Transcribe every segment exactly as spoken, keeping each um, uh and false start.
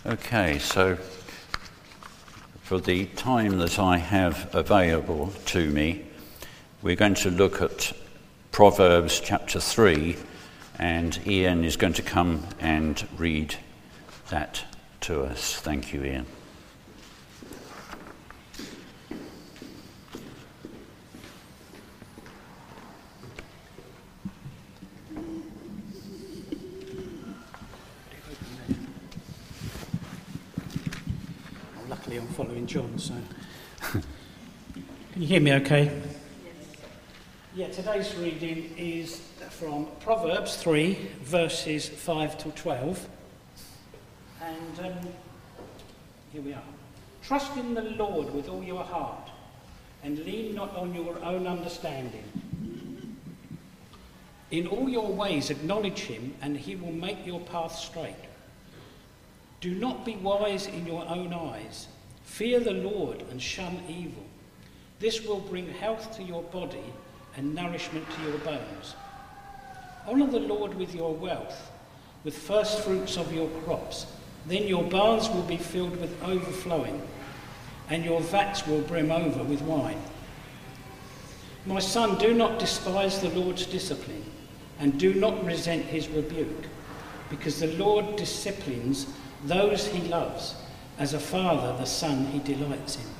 Okay, so for the time that I have available to me, we're going to look at Proverbs chapter three, and Ian is going to come and read that to us. Thank you, Ian. Luckily I'm following John, so... Can you hear me okay? Yes. Yeah, today's reading is from Proverbs three, verses five to twelve. And um, here we are. Trust in the Lord with all your heart, and lean not on your own understanding. In all your ways acknowledge him, and he will make your path straight. Do not be wise in your own eyes. Fear the Lord and shun evil. This will bring health to your body and nourishment to your bones. Honour the Lord with your wealth, with first fruits of your crops. Then your barns will be filled with overflowing, and your vats will brim over with wine. My son, do not despise the Lord's discipline, and do not resent his rebuke, because the Lord disciplines those he loves, as a father the son he delights in.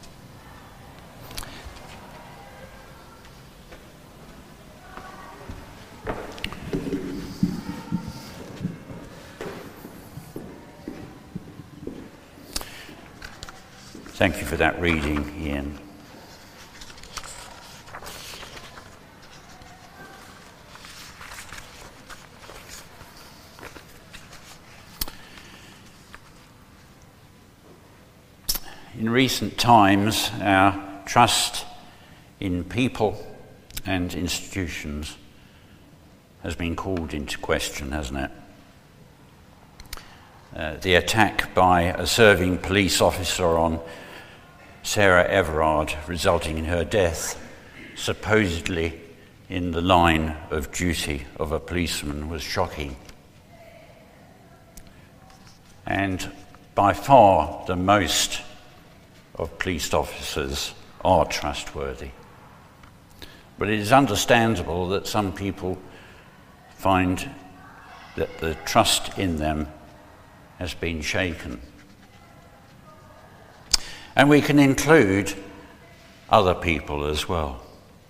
Thank you for that reading, Ian. In recent times, our trust in people and institutions has been called into question, hasn't it? Uh, the attack by a serving police officer on Sarah Everard, resulting in her death, supposedly in the line of duty of a policeman, was shocking. And by far the most of police officers are trustworthy. But it is understandable that some people find that the trust in them has been shaken. And we can include other people as well.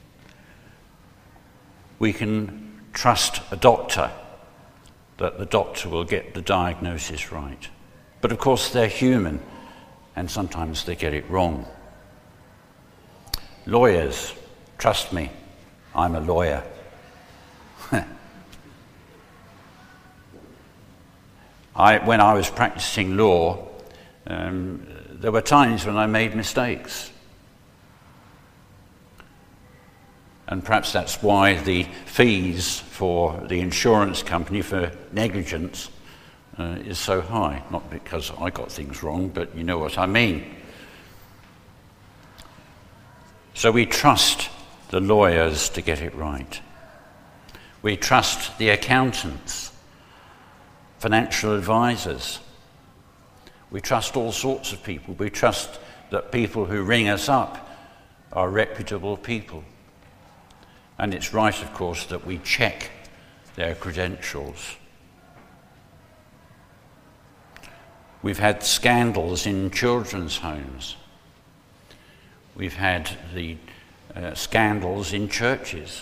We can trust a doctor that the doctor will get the diagnosis right. But of course they're human, and sometimes they get it wrong. Lawyers, trust me, I'm a lawyer. I, when I was practicing law, um, there were times when I made mistakes. And perhaps that's why the fees for the insurance company for negligence uh, is so high. Not because I got things wrong, but you know what I mean. So we trust the lawyers to get it right. We trust the accountants, financial advisors. We trust all sorts of people. We trust that people who ring us up are reputable people. And it's right, of course, that we check their credentials. We've had scandals in children's homes. We've had the uh, scandals in churches.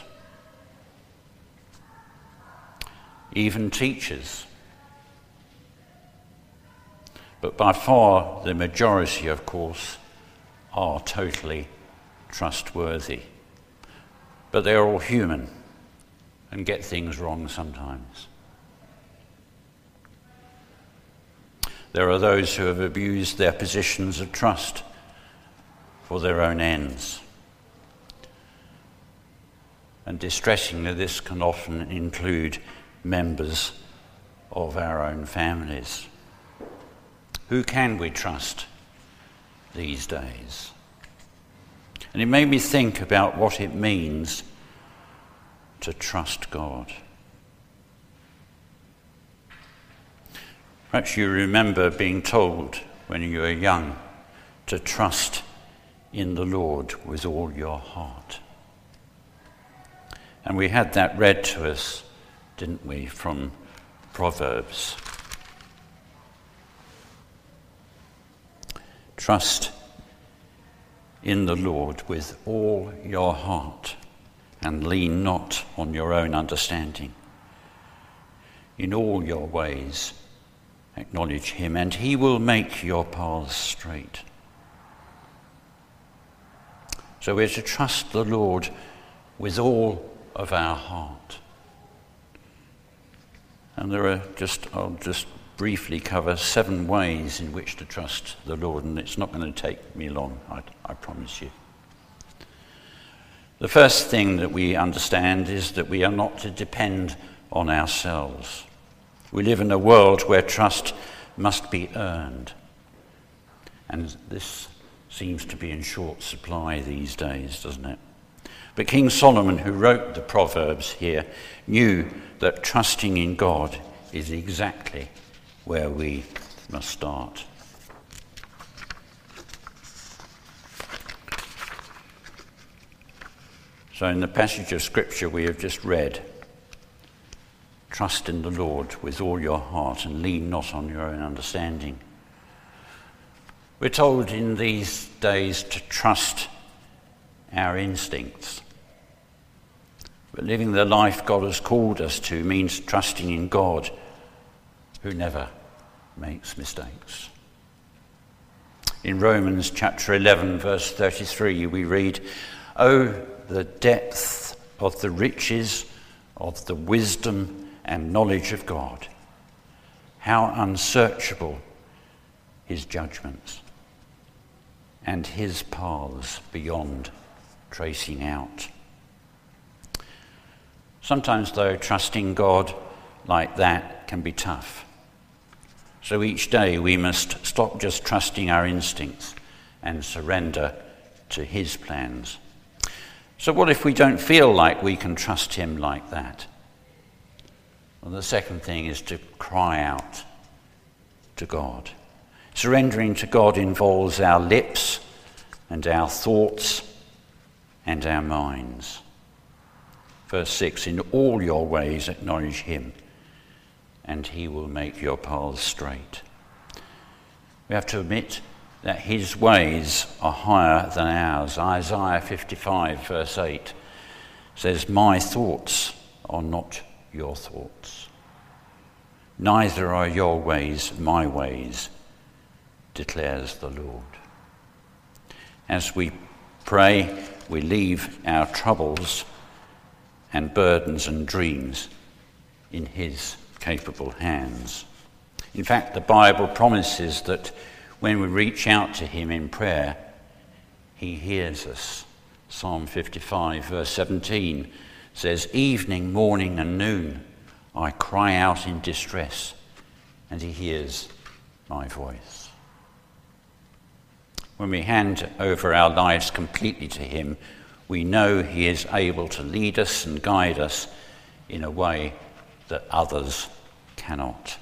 Even teachers. But by far the majority, of course, are totally trustworthy. But they're all human and get things wrong sometimes. There are those who have abused their positions of trust for their own ends. And distressingly, this can often include members of our own families. Who can we trust these days? And it made me think about what it means to trust God. Perhaps you remember being told when you were young to trust in the Lord with all your heart. And we had that read to us, didn't we, from Proverbs. Trust in the Lord with all your heart and lean not on your own understanding. In all your ways acknowledge him, and he will make your paths straight. So we're to trust the Lord with all of our heart. And there are just, I'll just briefly cover seven ways in which to trust the Lord, and it's not going to take me long, I, I promise you. The first thing that we understand is that we are not to depend on ourselves. We live in a world where trust must be earned, and this seems to be in short supply these days, doesn't it? But King Solomon, who wrote the Proverbs here, knew that trusting in God is exactly where we must start. So in the passage of Scripture we have just read, trust in the Lord with all your heart and lean not on your own understanding. We're told in these days to trust our instincts. But living the life God has called us to means trusting in God, who never makes mistakes. In Romans chapter eleven, verse thirty-three, we read, "Oh, the depth of the riches of the wisdom and knowledge of God! How unsearchable his judgments, and his paths beyond tracing out." Sometimes, though, trusting God like that can be tough. So each day we must stop just trusting our instincts and surrender to his plans. So what if we don't feel like we can trust him like that? Well, the second thing is to cry out to God. Surrendering to God involves our lips and our thoughts and our minds. Verse six, "In all your ways acknowledge him, and he will make your paths straight." We have to admit that his ways are higher than ours. Isaiah fifty-five, verse eight says, "My thoughts are not your thoughts, neither are your ways my ways, declares the Lord." As we pray, we leave our troubles and burdens and dreams in his capable hands. In fact, the Bible promises that when we reach out to him in prayer, he hears us. Psalm fifty-five, verse seventeen says, "Evening, morning and noon, I cry out in distress, and he hears my voice." When we hand over our lives completely to him, we know he is able to lead us and guide us in a way that others cannot.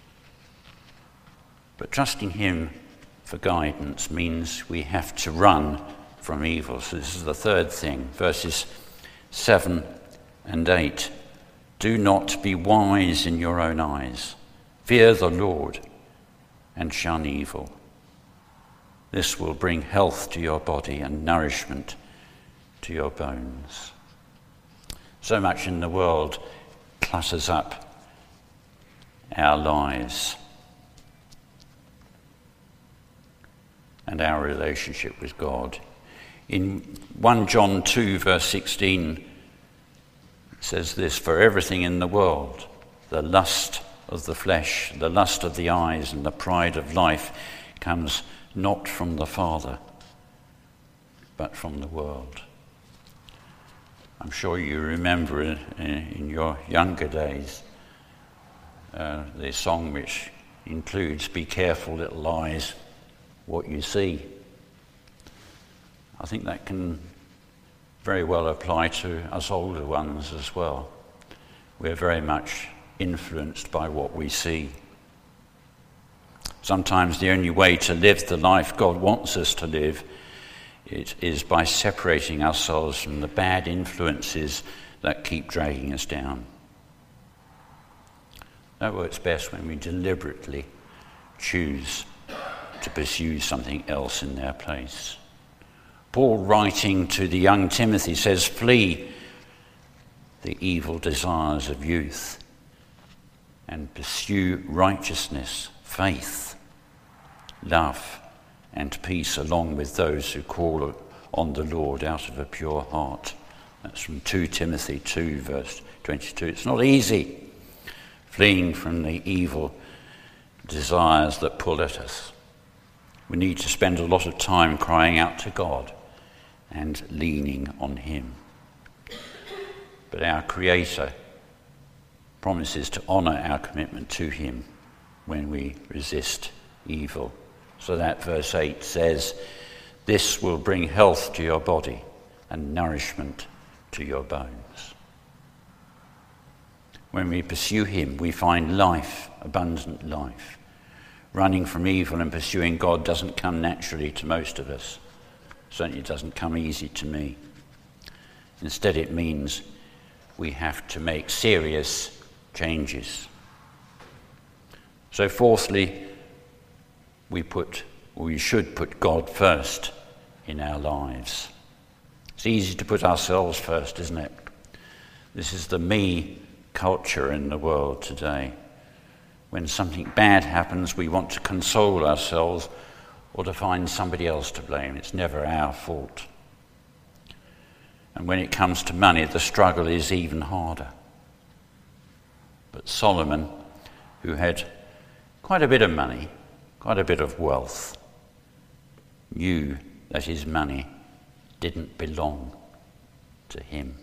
But trusting him for guidance means we have to run from evil. So this is the third thing, verses seven and eight. "Do not be wise in your own eyes. Fear the Lord and shun evil. This will bring health to your body and nourishment to your bones." So much in the world clutters up our lives and our relationship with God. In First John two, verse sixteen, it says this, "For everything in the world, the lust of the flesh, the lust of the eyes, and the pride of life comes not from the Father, but from the world." I'm sure you remember in, in your younger days uh, the song which includes, "Be careful, little eyes, what you see." I think that can very well apply to us older ones as well. We're very much influenced by what we see. Sometimes the only way to live the life God wants us to live it is by separating ourselves from the bad influences that keep dragging us down. That works best when we deliberately choose to pursue something else in their place. Paul, writing to the young Timothy, says, "Flee the evil desires of youth and pursue righteousness, faith, love, and peace along with those who call on the Lord out of a pure heart." That's from Second Timothy two, verse twenty-two. It's not easy fleeing from the evil desires that pull at us. We need to spend a lot of time crying out to God and leaning on him. But our Creator promises to honour our commitment to him when we resist evil. So that verse eight says, "This will bring health to your body and nourishment to your bones." When we pursue him, we find life, abundant life. Running from evil and pursuing God doesn't come naturally to most of us. Certainly it doesn't come easy to me. Instead, it means we have to make serious changes. So fourthly, we put, or we should put God first in our lives. It's easy to put ourselves first, isn't it? This is the me culture in the world today. When something bad happens, we want to console ourselves or to find somebody else to blame. It's never our fault. And when it comes to money, the struggle is even harder. But Solomon, who had quite a bit of money, quite a bit of wealth, knew that his money didn't belong to him.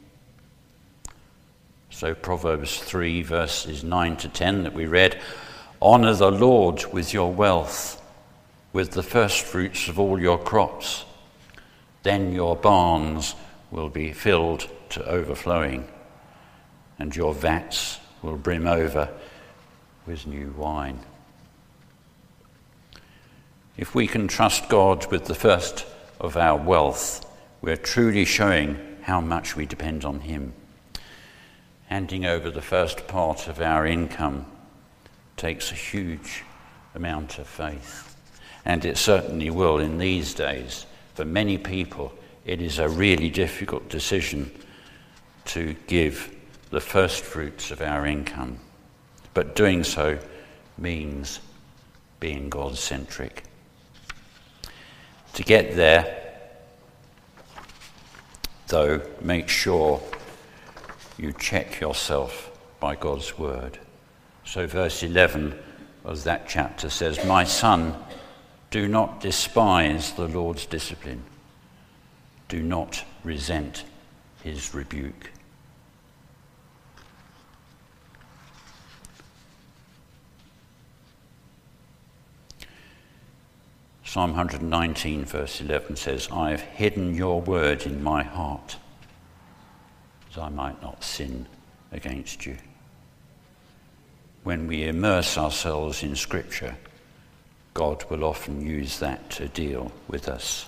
So Proverbs three, verses nine to ten that we read, "Honour the Lord with your wealth, with the first fruits of all your crops. Then your barns will be filled to overflowing, and your vats will brim over with new wine." If we can trust God with the first of our wealth, we're truly showing how much we depend on him. Handing over the first part of our income takes a huge amount of faith. And it certainly will in these days. For many people, it is a really difficult decision to give the first fruits of our income. But doing so means being God-centric. To get there, though, make sure you check yourself by God's word. So verse eleven of that chapter says, "My son, do not despise the Lord's discipline. Do not resent his rebuke." Psalm one nineteen verse eleven says, "I have hidden your word in my heart, that I might not sin against you." When we immerse ourselves in Scripture, God will often use that to deal with us.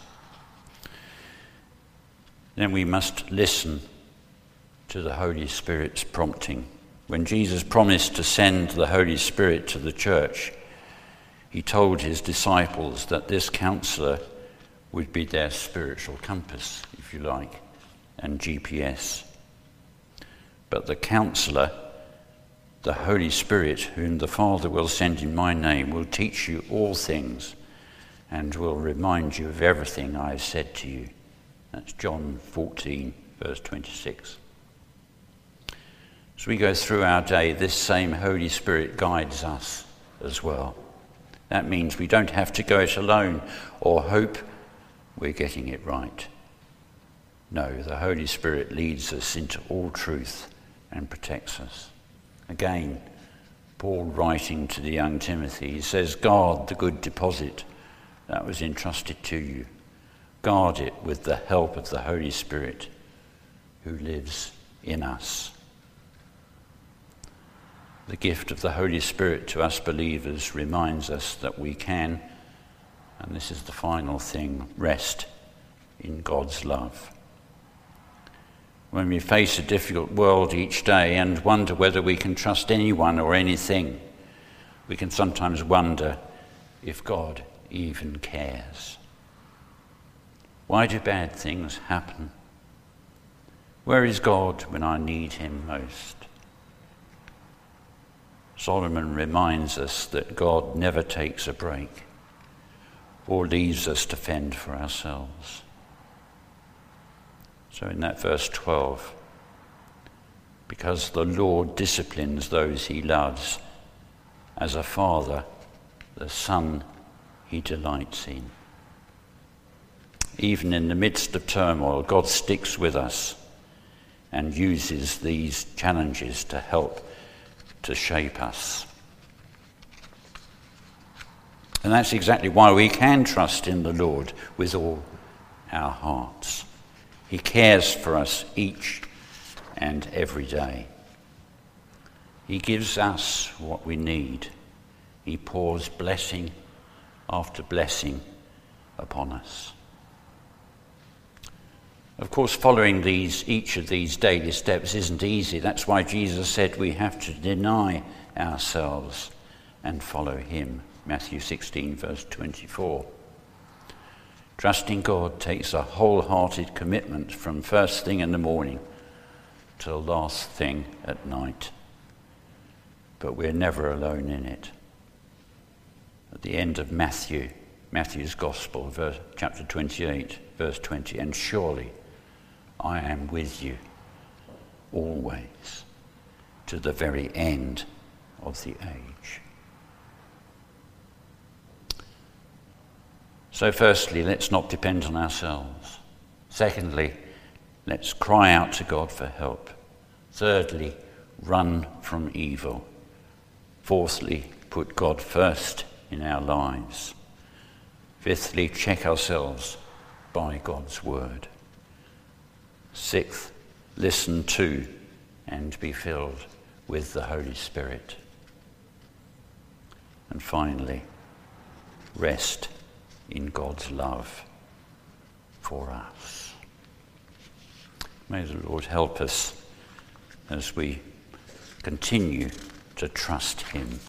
Then we must listen to the Holy Spirit's prompting. When Jesus promised to send the Holy Spirit to the church, he told his disciples that this counselor would be their spiritual compass, if you like, and G P S. But the counselor, the Holy Spirit, whom the Father will send in my name, will teach you all things and will remind you of everything I have said to you. That's John fourteen, verse twenty-six. As we go through our day, this same Holy Spirit guides us as well. That means we don't have to go it alone or hope we're getting it right. No, the Holy Spirit leads us into all truth and protects us. Again, Paul writing to the young Timothy, he says, "Guard the good deposit that was entrusted to you. Guard it with the help of the Holy Spirit who lives in us." The gift of the Holy Spirit to us believers reminds us that we can, and this is the final thing, rest in God's love. When we face a difficult world each day and wonder whether we can trust anyone or anything, we can sometimes wonder if God even cares. Why do bad things happen? Where is God when I need him most? Solomon reminds us that God never takes a break or leaves us to fend for ourselves. So in that verse twelve, because the Lord disciplines those he loves, as a father, the son he delights in. Even in the midst of turmoil, God sticks with us and uses these challenges to help to shape us. And that's exactly why we can trust in the Lord with all our hearts. He cares for us each and every day. He gives us what we need. He pours blessing after blessing upon us. Of course, following these, each of these daily steps isn't easy. That's why Jesus said we have to deny ourselves and follow him. Matthew sixteen, verse twenty-four. Trusting God takes a wholehearted commitment from first thing in the morning till last thing at night. But we're never alone in it. At the end of Matthew, Matthew's Gospel, verse, chapter twenty-eight, verse twenty, and surely I am with you always to the very end of the age. So firstly, let's not depend on ourselves. Secondly, let's cry out to God for help. Thirdly, run from evil. Fourthly, put God first in our lives. Fifthly, check ourselves by God's word. Sixth, listen to and be filled with the Holy Spirit. And finally, rest in God's love for us. May the Lord help us as we continue to trust him.